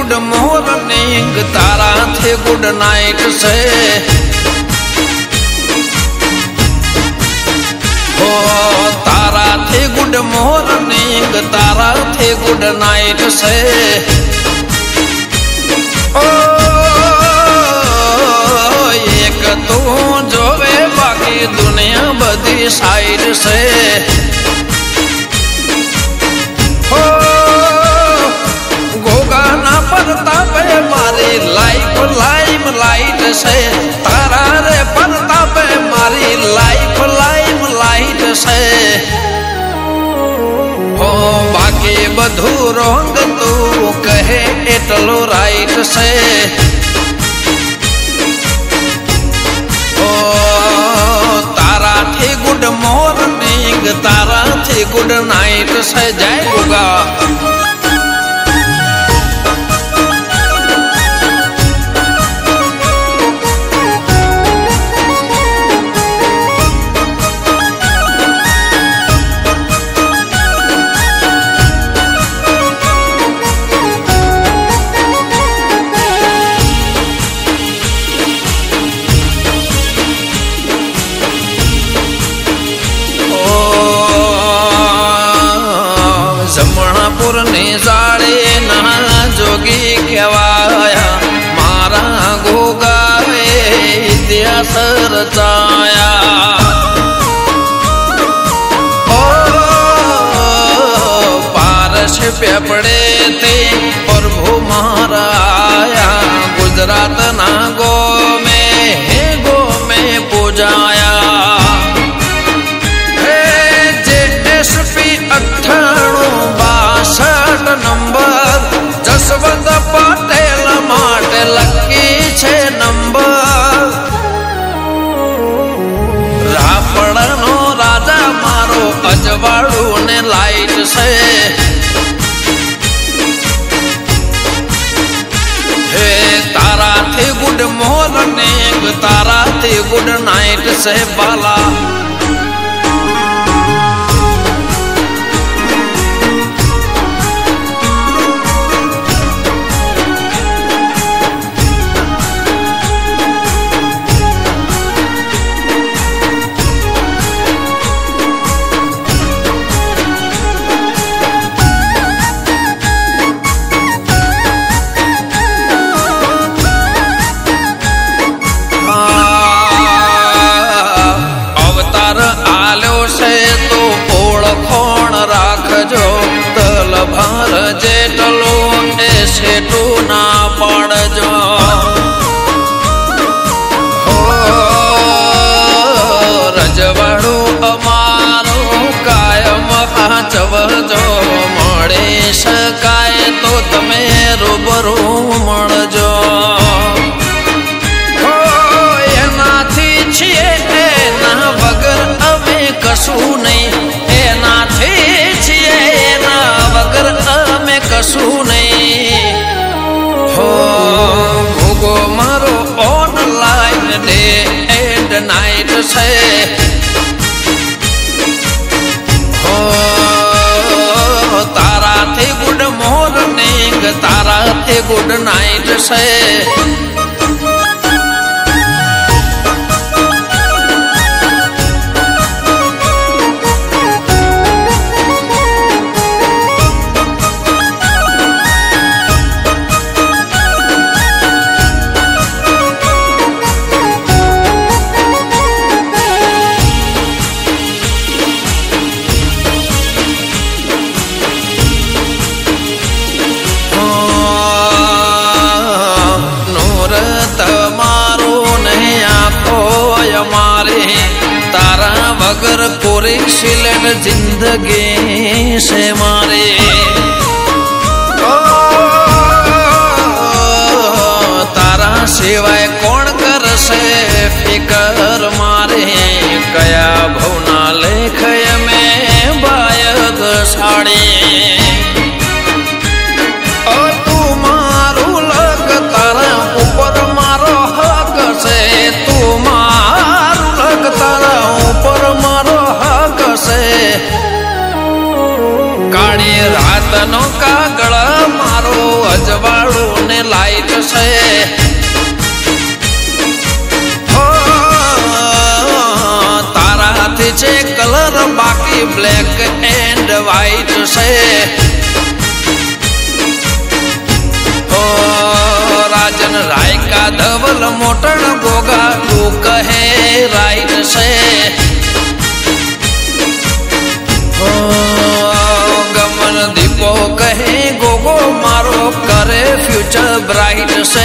good morning तारा थे good night से हो तारा थे गुड मॉर्निंग तारा थे गुड नाइट से ओ एक तू जोवे बाकी दुनिया बदी साइड से हो गोगा ना परताप मारी लाइफ लाइम लाइट से तारा रे परताप मारी लाइफ लाइम लाइट से हो बाकी बधु रोंग तू कहे एटलो राइट से ओ तारा थी गुड मॉर्निंग तारा थी गुड नाइट से जय गोगा जमणापुर ने जाड़े ना जोगी कहवाया मारा गोगा इतिहास रचाया ओ पारस पे पड़े थे प्रभु मारा आया गुजरात ना गो में पूजाया नंबर जसवंत पटेल माटे लकी छे नंबर रापड़नो राजा मारो अजवाड़ू ने लाइट से हे तारा थी गुड मॉर्निंग तारा थी गुड नाइट से बाला जेटलो सेठू ना पड़जो हो रजवाड़ू अमारो कायम हाचवजो मळे शकाय तो तमे रूबरू मळजो हो एनाथी छीए एना वगर अमे कशू नहीं एनाथी छीए एना वगर कशू नहीं हो भोगो मारो ऑनलाइन डे एंड नाइट से हो तारा थे गुड मॉर्निंग तारा थे गुड नाइट से अगर कोरे सिलेट जिंदगी से मारे ओ तारा सिवाय कौन कर से फिकर मारे कया भवना लेख में बायद साड़ी तू मारू लग तारा ऊपर मारो हक से तू मारू लग तारा ऊपर मारो हक से काड़ी रात नो कागड़ मारो अजवाड़ू वाइट से हो तारा हाथी छे कलर बाकी ब्लैक एंड वाइट से हो राजन राय का धवल मोटन गोगा तू कहे राइट से हो गमन दीपो कहे गोगो मारो करे फ्यूचर ब्राइट से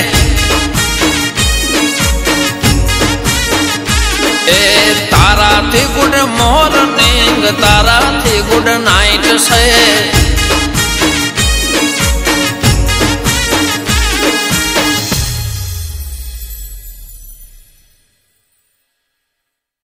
ए तारा थी गुड मॉर्निंग तारा थी गुड नाइट से